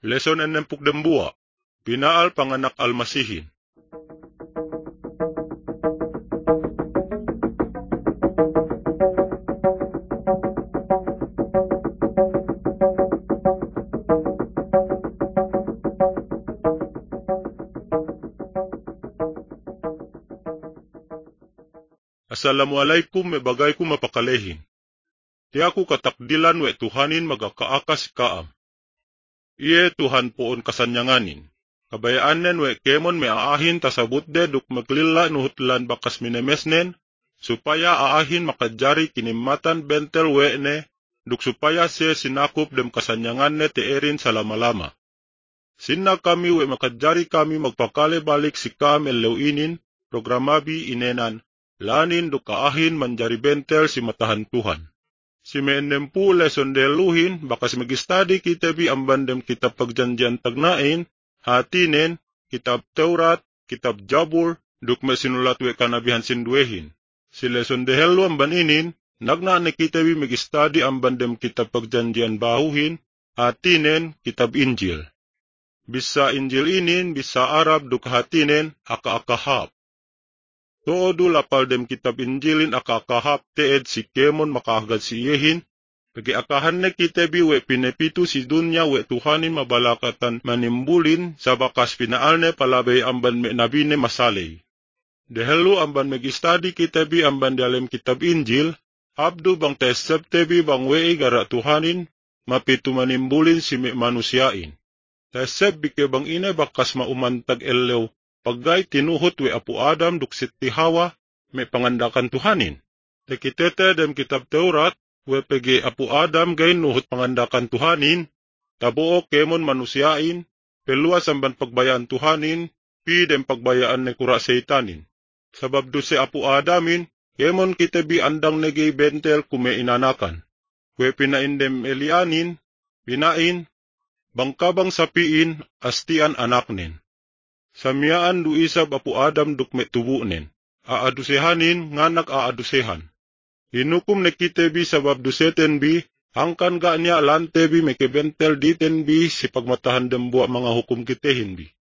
Lesson 62, Pinaal Panganak Almasihin. Assalamualaikum, may bagay ko mapakalehin. Ti ako katakdilan we Tuhanin magakaakas kaam. Iye Tuhan poon kasanyanganin. Kabayaanen we kemon may aahin tasabut de duk maglila nuhutlan bakas minemesnen, supaya aahin makadjari kinimatan bentel we ne, duk supaya siya sinakup dem kasanyangan ne te erin sa lama-lama. Sinna kami we makadjari kami magpakale balik si kam elewinin, programabi inenan, lanin duk aahin manjari bentel si matahan Tuhan. Si meenempu lesson deluhin, bakas mag-study kita bi ang bandem kitab pagjanjian tagnain, hatinen, kitab Taurat, kitab Jabur, duk may sinulat we kanabihan sinduehin. Si lesson dehelo ang baninin, nagnaan kita bi mag-study ang bandem kitab pagjanjian bahuhin, hatinen, kitab Injil. Bisa Injil inin, bisa Arab duk hatinen, aka-akahap. Todo lapal dem kitab Injilin akakahap teed si kemon makahagad si Yehin, pagi akahan na kita bi we pinepitu si dunya we Tuhanin mabalakatan manimbulin sa bakas pinaal ne palabay amban me nabine masalay. Dehelo amban mag-study kita bi amban dalem kitab Injil, abdo bang tesepte bi bang we gara Tuhanin, mapitu manimbulin si me manusyain. Tesep bi ke bang ine bakas maumantag elew, paggay tinuhot we Apo Adam duksit ti Hawa, may pangandakan Tuhanin. Tekitete dem kitab Taurat, we pegi Apo Adam gay nuhot pangandakan Tuhanin, tabuo kemon manusyain, peluas amban pagbayaan Tuhanin, pi dem pagbayaan ne kura seitanin. Sabab do si Apo Adamin, kemon kita bi andang negay bentel kume inanakan. We pinaindem elianin, pinain, bangkabang sapiin, astian anaknin. Samyaan du isab Apo Adam duk me tubunen, aadusehanin nganak aadusehan. Hinukum ne kite bi sabab duseten bi, hangkan ga niya lante bi me kebentel diten bi si pagmatahan dembuak mga hukum kitehin bi.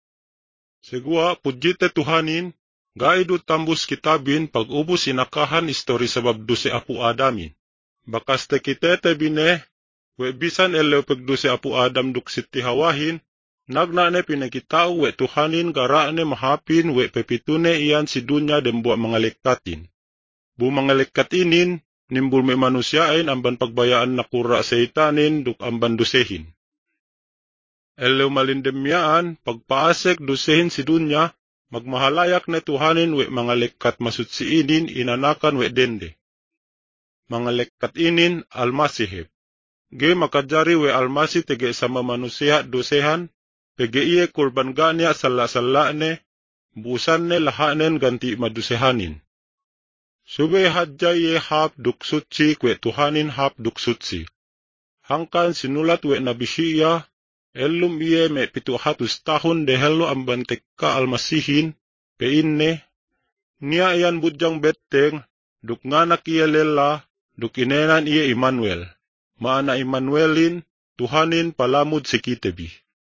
Segua pujite Tuhanin, gaidu tambus kitabin pag-ubos sinakahan istori sabab duse Apo Adamin. Bakas te kitete bine, we bisan elew pagduse Apo Adam duk siti hawahin, nagnane pinakitao we Tuhanin garaane mahapin we pepitune iyan si dunya dembuak mga lekatin. Bu mga lekatinin, nimbul may manusyain amban pagbayaan na kura seitanin duk amban dusehin. Elew malindemyaan, pagpaasek dusehin si dunya, magmahalayak na Tuhanin we mga lekat masutsiinin inanakan we dende. Mga lekatinin almasihip. Ge makadjari we almasi tege sama manusia dusehan, pegeiye kurban ganya sala-sala ne, busan ne lahanen ganti madusehanin. Sube hadjay hap duksutsi kwe Tuhanin hap duksutsi. Hangkan sinulat we nabisiya, elum iye me 700 tahun dehelo amban tekka almasihin, peinne, niya iyan budyang beteng, duk nganak iye lela, duk inenan iye Immanuel. Maana Immanuelin, Tuhanin palamud si kitebi.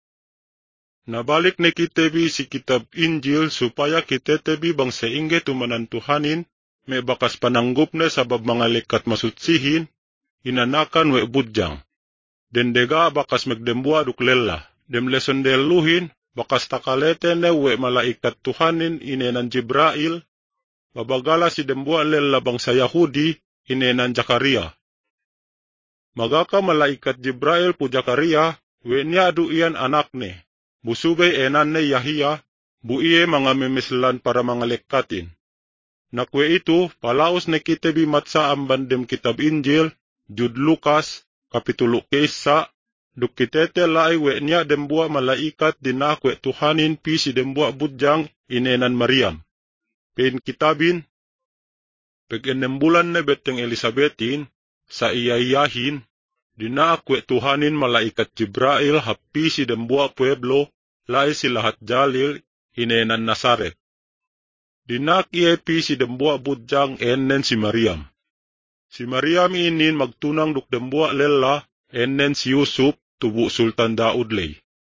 Nabalik ni kitebi si kitab Injil supaya kitebi bang seingge tumanan Tuhanin, may bakas pananggup na sabab mga lekat masutsihin, inanakan we budyang. Dendega bakas magdembua duklela, dem lesson deluhin, bakas takalete ne we malaikat Tuhanin inenan Jibrail, babagala si dembua lela bang sa Yahudi, inenan Jakaria. Magaka malaikat Jibrail pu Jakaria, we niya du iyan anak ne. Busugay enan ne Yahia, buiye mga memeslan para mga lekatin. Nakwe ito, palaos ne kitebi matsa ang bandem kitab Injil, Jud Lukas, kapitulo 1, duk kitete lai we niya dembua malaikat dinakwe Tuhanin pi si dembua budyang inenan Mariam. Pen kitabin, pag-enembulan ne beteng Elisabetin, sa iyayahin, dinakwe Tuhanin malaikat Jibrail hapi si dembua pueblo, lai si lahat jalil, inenan Nazaret. Dinakiepi si dembua budyang enen si Mariam. Si Mariam inin magtunang duk dembua lela, enen si Yusuf, tubu Sultan Daud lay.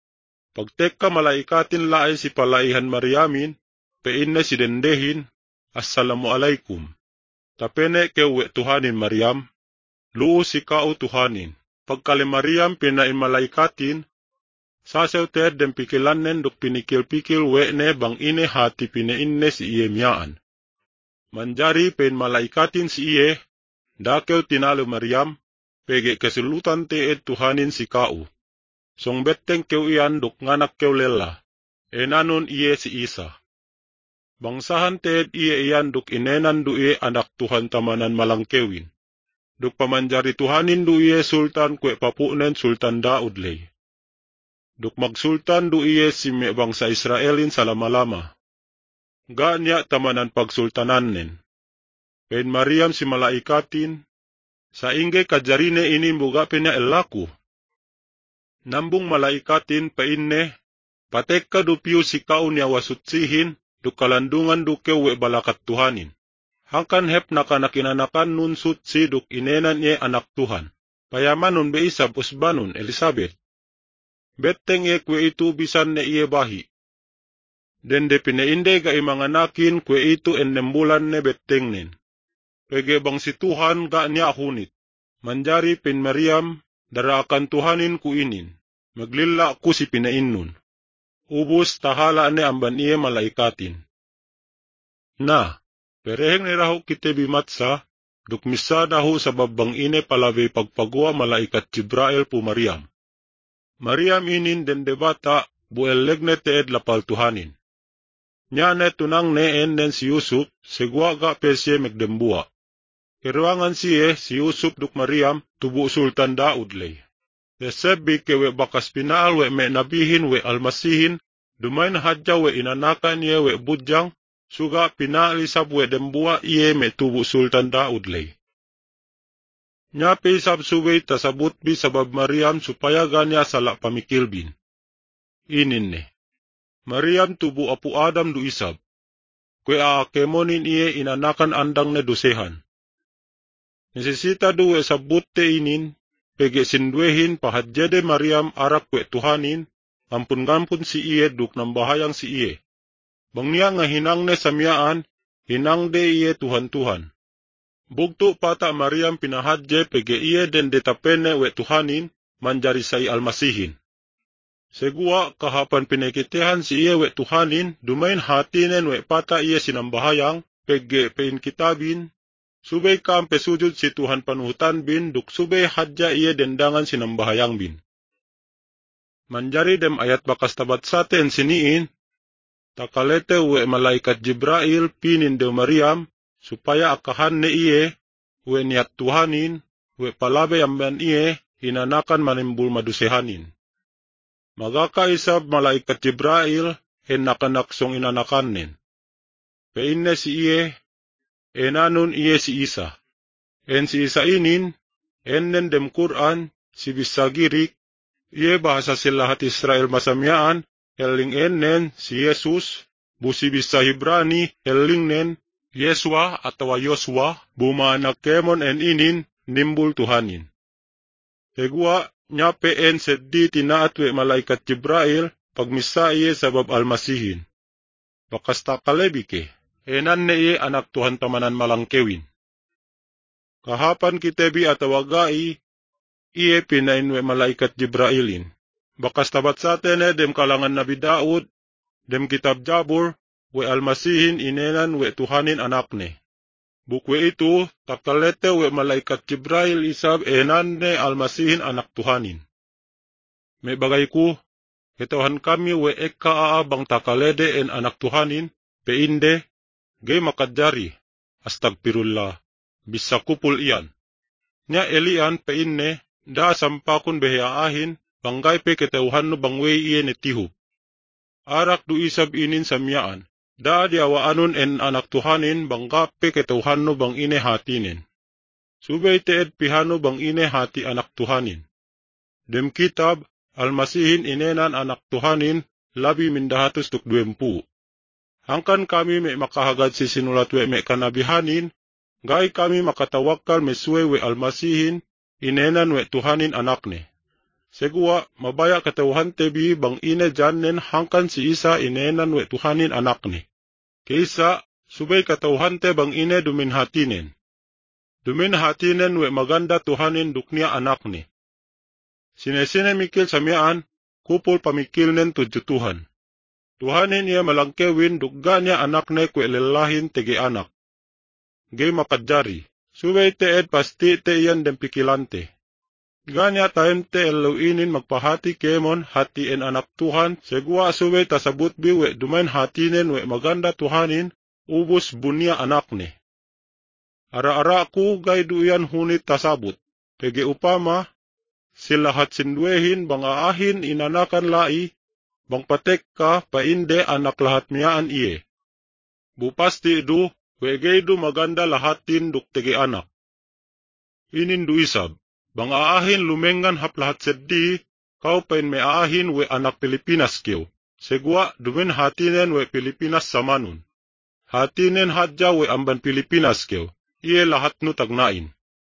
Pagteka malaikatin laay si palaihan Mariamin, peinne si dendehin, Assalamualaikum. Tapene ke we Tuhanin Mariam, luu si kao Tuhanin. Pagkali Mariam pinain malaikatin, sasaw ted dem pikilannen duk pinikil-pikil we ne bang ine hati pineinne si iye miyaan. Manjari pen malaikatin si iye, dakew tinalo Mariam, pege kesulutan teed Tuhanin si kao. Song beteng kew iyan duk nganak kew lela, enanon iye si Isa. Bangsahan teed iye iyan duk inenan du iye anak Tuhan tamanan malangkewin. Duk pamanjari Tuhanin du iye sultan kwe papunen Sultan Daud lay. Duk magsultan du iye si me bangsa Israelin salama-lama. Ga niya tamanan pagsultanannen. Pen Mariam si malaikatin, sa ingge kajarine ini buga penya elaku. Nambung malaikatin painne, patekka du piu si kao niya wasutsihin, duk kalandungan du kewe balakat Tuhanin. Hangkan hep nakanakinanakan nun sutsi duk inenan niya anak Tuhan. Payaman nun beisab usbanon Elizabeth. Beteng ye kwe itu bisan ne iye bahi. Dende pineinde ga imanganakin kwe itu 6 bulan ne beteng nen. Pege bang si Tuhan ga niya hunit. Manjari pin Mariam, daraakan Tuhanin ku inin. Maglila ku si pinain nun. Ubus tahala ne amban iye malaikatin. Na, pereheng ni raho kite bimatsa, duk misa dahu sa babang ine palave pagpagwa malaikat Jibrail pu Mariam. Mariam inin dende bata buel legne teed lapal Tuhanin. Nya ne tunang ne enen si Yusuf, segwa ga pesye megdembua. Kiruangan siye si Yusuf duk Mariam tubu Sultan Daud lay. Desebi kewe bakas pinaal we me nabihin we almasihin, dumain hadja we inanakan ye we budjang, suga pinaalisab we dembua iye me tubu Sultan Daud lay. Nya pisab subay tasabut bi sabab Mariam supaya ganya sala pamikilbin. Inin ne. Mariam tubu apu Adam du isab. Kwe aakemonin iye inanakan andang ne dusehan. Nesesita duwe sabut te inin, pege sindwehin pahadjede Mariam arak kwe Tuhanin, ampun-gampun si iye duk nambahayang si iye. Bang niya nga hinang ne samyaan, hinang de iye Tuhan-Tuhan. Bugto pata Mariam pinahadje pege iye den detapene we Tuhanin, manjari say almasihin. Segua kahapan pinekitehan si iye we Tuhanin, dumain hatinen we pata iye sinambahayang, pege pein kitabin, subay kampe sujud si Tuhan panuhutan bin, duk subay hadja iye dendangan sinambahayang bin. Manjari dem ayat bakas tabat saten siniin, takalete we malaikat Jibrail pinin de Mariam, supaya akahan ne iye, we niat Tuhanin, we palabe amban iye, hinanakan manimbul madusehanin. Magakaisab malaikat Jibrail, en nakanaksong inanakanin. Peinne si iye, enanon iye si Isa. En si Isa inin, enen dem Quran, si bisagirik, iye bahasa silahat Israel masamyaan, heling enen si Jesus, busi bisa Hibrani, heling nen, Yeswa atau Yoswa, bumanak kemon en inin, nimbul Tuhanin. Tegua, nyape en seddi tinaat we malaikat Jibrail, pagmisa iye sabab almasihin. Bakas takalebike, enan ne iye anak Tuhan tamanan malangkewin. Kahapan kitebi atau wagai, iye pinain we malaikat Jibrailin. Bakas tabat satene dem kalangan Nabi Daud, dem kitab Jabur, we almasihin inenan we Tuhanin anakne. Bukwe itu, takalete we malaikat Jibrail isab enan ne almasihin anak Tuhanin. May bagay ku, ketawahan kami we eka aabang takalede en anak Tuhanin, peinde, gay makadjari, astagpirullah, bisa kupul iyan. Nya elian peinne, da sampakun behiyaahin, banggay pe ketawhan no bangway iye netihub. Arak du isab inin samyaan. Da diawaanon en anak Tuhanin bangkape ketauhanno bang ine hatinin. Subay teed pihano bang ine hati anak Tuhanin. Dem kitab, almasihin inenan anak Tuhanin, labi mindahatos tuk 20. Hangkan kami may makahagad si sinulat we may kanabihanin, gay kami makatawakal meswe we almasihin, inenan we Tuhanin anakne. Segua mabaya katawhan tebi bang ine jannen hangkan si Isa inenan we Tuhanin anak ni. Kaysa subay katawhan te bang ine duminhatinen. Duminhatinen we maganda Tuhanin duknia anak ni. Sinesine mikil samiaan, kupol pamikil nen tujutuhan. Tuhanin iya malangkewin dugga niya anak ne kwe lelahin tegi anak. Gay makadjari, subay teed pasti te iyan dem pikilante. Ganya time te eluinin magpahati kemon hatiin anak Tuhan, segwa subay tasabut biwe dumain hatinen we maganda Tuhanin, ubus bunia anak ni. Ara-ara ku gay duyan hunit tasabut, pege upama, silahat sindwehin bang aahin inanakan lai, bang patek ka painde anak lahat miyaan iye. Bupasti du, wegay du maganda lahatin duk tege anak. Inin du isab, bang aahin lumengan hap lahat seddi, kau pain may aahin we anak Pilipinas kiyo. Segwa dumin hatinen we Pilipinas samanun. Hatinen hadja we amban Pilipinas kiyo, iye lahat nu tagnain.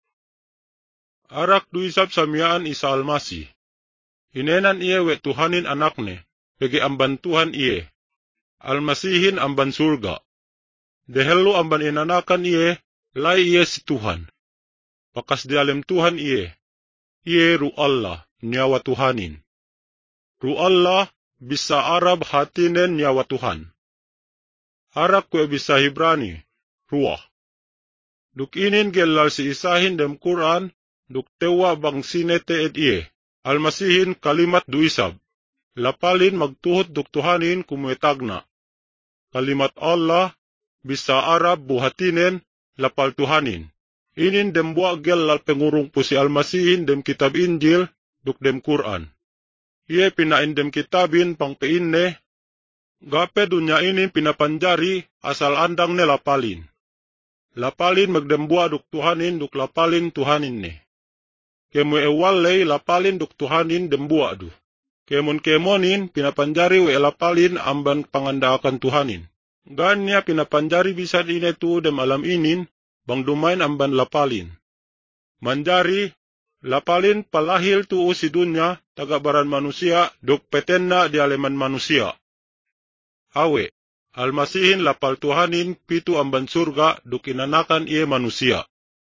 Arak du isab samiyaan isa almasi. Inenan iye we Tuhanin anak ne, pegi amban Tuhan iye. Almasihin amban surga. Dehelo amban inanakan iye, lai iye si Tuhan. Pakas di alim Tuhan iye. Iye ru Allah, nyawa Tuhanin. Ru Allah, bisa Arab hatinen nyawa Tuhan. Arak kwe bisa Hibrani, ruah. Duk inin gelal si isahin dem Quran, duk tewa bang sinete ed iye. Almasihin kalimat du isab. Lapalin magtuhot duk Tuhanin kumuetagna. Kalimat Allah, bisa Arab buhatinen, lapal Tuhanin. Inin dem buak gelal pengurung po si Almasihin dem kitab Injil, duk dem Quran. Iye pinain dem kitabin pang peinne, gape dunya inin pinapanjari asal andang ne lapalin. Lapalin magdembua duk Tuhanin duk lapalin Tuhanin ne. Kemo ewalay lapalin duk Tuhanin dembua du. Kemonin pinapanjari we lapalin amban pangandaakan Tuhanin. Ganya pinapanjari bisan ine tu dem alam inin, bang dumain amban lapalin. Manjari, lapalin palahil tu si dunya, tagabaran manusia, duk petenna di aleman manusia. Awe, Almasihin lapal Tuhanin pitu amban surga, duk inanakan iye manusia.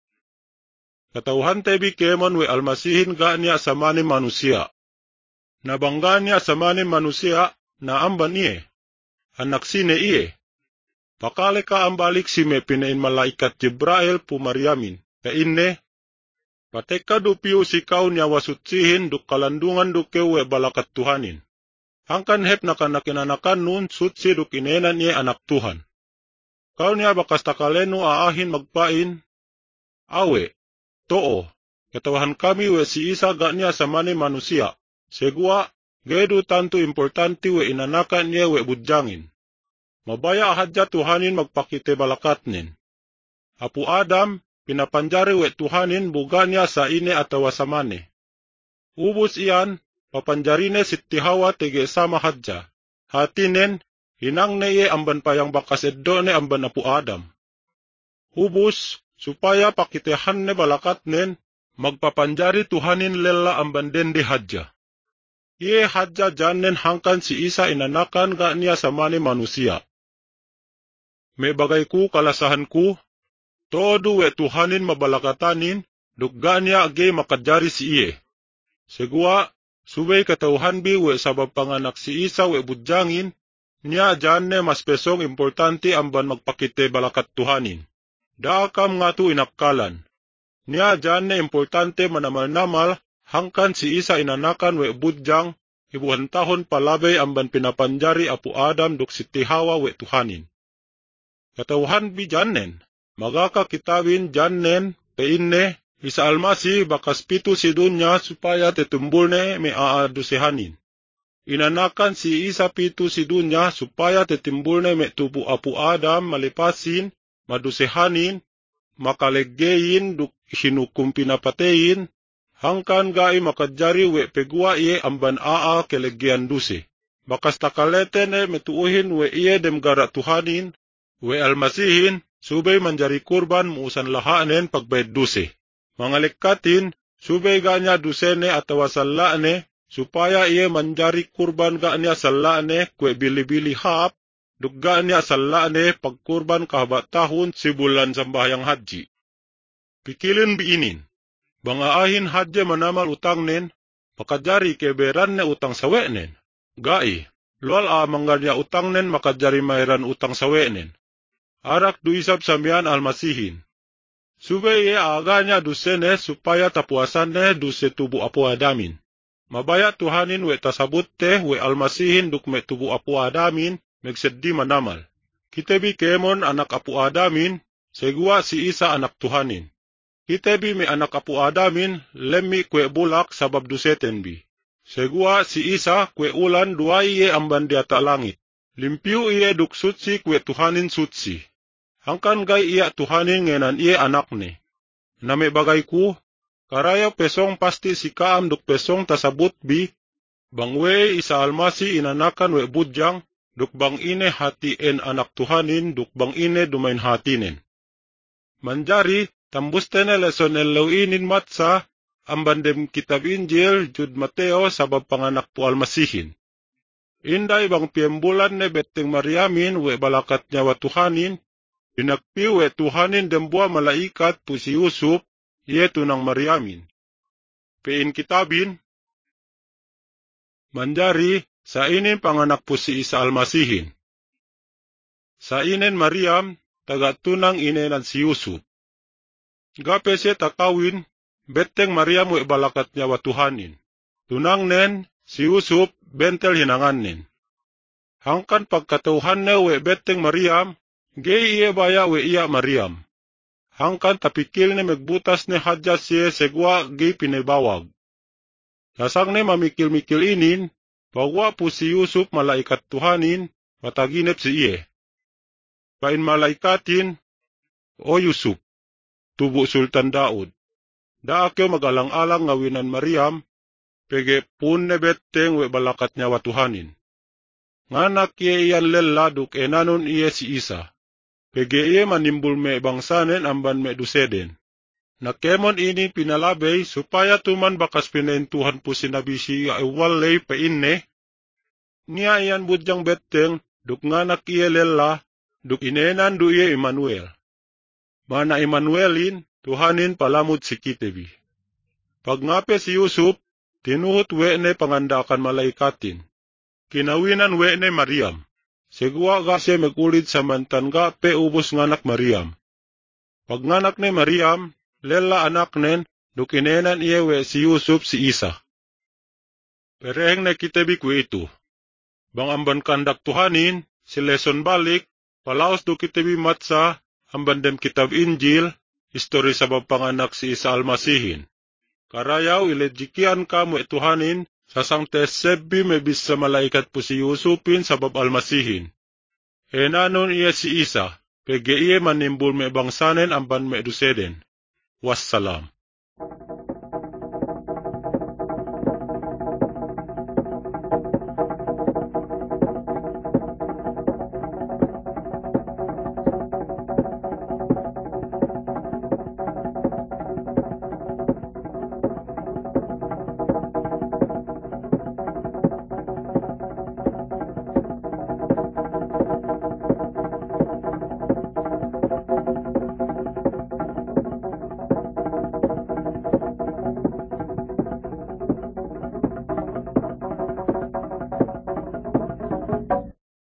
Katauhan tebi kemon we Almasihin ganya samani manusia. Nabangga niya samani manusia na amban iye. Anak sine iye. Pakale ka ambalik si me pinain malaikat Jibrail pumaryamin. Kainne, pateka du piu si kau niya wasutsihin duk kalandungan duke we balakat Tuhanin. Hangkan hep nakanakinanakan nun sutsi duk inenan niya anak Tuhan. Kau niya bakas takaleno aahin magpain. Awe, too, katawahan kami we si Isa ga niya samani manusia. Segwa, gedu tanto importante we inanakan niya we budjangin. Mabaya hadja Tuhanin magpakite balakatnin. Apu Adam, pinapanjari we Tuhanin buga niya sa ine atawa samane. Ubus iyan, papanjarine siti Hawa tege sama hadja. Hatinen, hinang neye amban payang bakas eddo ne amban apu Adam. Ubus, supaya pakitehan ne balakatnin, magpapanjari Tuhanin lela amban dende hadja. Iye hadja janen hangkan si Isa inanakan ga niya samani manusia. May bagay ku kalasahan ku, todo we Tuhanin mabalakatanin, dugga niya age makadjari si iye. Segwa, subay katauhan bi we sabab panganak si Isa we budjangin, niya jane mas pesong importante amban magpakite balakat Tuhanin. Daakam nga tu inapkalan. Niya jane importante manamal-namal, hangkan si Isa inanakan we budjang, ibuhan tahon palabay amban pinapanjari apu Adam duk siti Hawa we Tuhanin. Katauhan bi janen, magaka kitabin janen, peinne, isa almasi bakas pitu si dunya supaya tetumbul ne may aadusihanin. Inanakan si Isa pitu si dunya supaya tetimbul ne may tubu apu Adam malipasin, madusihanin, makaleggeyin duk hinukum pinapateyin, hangkan gai makadjari we pegwa iye amban keleggeyan dusi. Bakas takalete ne metuuhin we iye dem gara Tuhanin, we Almasihin, subay manjari kurban muusan lahanen pagbayad dusi. Mga likatin, Subay ga niya dusene atawa sallaane, supaya iye manjari kurban ga niya sallaane kwe bili-bili hap, dugga niya sallaane pagkurban kahabatahon si bulan sambahyang haji. Pikilin biinin, bangaahin haji manamal utang nen, makajari keberan ne utang sawe nen. Gai, lual mangga niya utang nen makajari mayran utang sawe nen. Arak duisab samian almasihin. Subay iye aga niya dusene supaya tapuasan ne duse tubu apu adamin. Mabaya Tuhanin we tasabut te we almasihin dukme tubu apu adamin megseddi manamal. Kitebi kemon anak apu adamin, segua si Isa anak Tuhanin. Kitebi me anak apu adamin, lemmi kwe bulak sabab duseten bi. Segua si Isa kwe ulan duai iye amban di ata langit. Limpiu iye duk sutsi kwe Tuhanin sutsi. Hangkan gay iya Tuhanin ngenan iye anak ne. Name bagay ku, karaya pesong pasti si kaam duk pesong tasabut bi, bangwe isa almasi inanakan we budjang, duk bang ine hati en anak Tuhanin duk bang ine dumain hatinen. Manjari, tambustene leson elawinin matsa, ambandem kitab Injil jud Mateo sabab panganak po almasihin. Inday bang piembulan ne beteng Mariamin we balakat nyawa Tuhanin, pinagpiw we Tuhanin dembua malaikat po si Yusuf, iye tunang Mariamin. Pein kitabin, manjari, sa inin panganak po si Isa almasihin. Sa inen Mariam, taga tunang inenan si Yusuf. Gape siya takawin, beteng Mariam we balakat nyawa Tuhanin. Tunang nen, si Yusuf, bentel hinangan nen. Hangkan pagkatuhan ne we beteng Mariam, gay iye baya we iya Mariam. Hangkan tapikil ne megbutas ne hadja siye segwa gay pinebawag. Lasang ne mamikil-mikil inin, pagwa po si Yusuf malaikat Tuhanin, mataginep si iye. Pain malaikatin, o Yusuf, tubo Sultan Daud. Daakyo magalang-alang ngawinan Mariam, pege pun ne beteng we balakat nyawa Tuhanin. Nganak iye iyan leladuk enanon iye si Isa. Pege iye manimbul me bangsanen amban me duseden. Nakemon ini pinalabay supaya tuman bakas pinaintuhan po sinabi siya iwalay painne. Niya iyan budyang beteng duk nganak iye lela duk inenan du iye Emmanuel. Mana Emmanuelin Tuhanin palamud si kitebi. Pag ngape si Yusuf, tinuhot we ne pangandakan malaikatin. Kinawinan we ne Mariam. Segwa ga siya megulid sa mantanga pe ubos nganak Mariam. Pag nganak ne Mariam, lela anak nen, duk inenan iye we si Yusuf si Isa. Pereheng na kitebi ku ito. Bang amban kandak Tuhanin, si leson balik, palaos do kitebi matsa, amban dem kitab Injil, histori sa panganak si Isa almasihin. Karayaw ilejikian ka mo Tuhanin, sasang tesebi may bis sa malaikat po si Yusupin sabab almasihin. Enanon iya si Isa, pege iye manimbul may bangsanen amban may duseden. Wassalam.